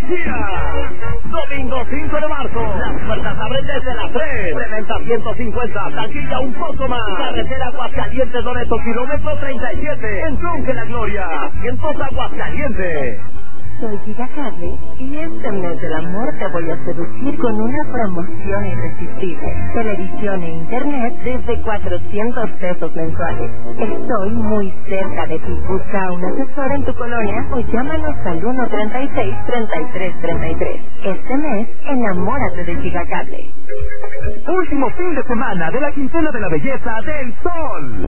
Yeah. Domingo 5 de marzo. Las puertas abren desde las 3. Preventa 150. Taquilla un poco más. Carretera Aguascalientes Loreto, kilómetro 37. En Tronque La Gloria. Cientos Aguascalientes. Soy Gigacable y este mes del amor te voy a seducir con una promoción irresistible. Televisión e internet desde 400 pesos mensuales. Estoy muy cerca de ti. Busca a un asesor en tu colonia o llámanos al 136-3333. Este mes, enamórate de Gigacable. Último fin de semana de la quincena de la belleza del Sol.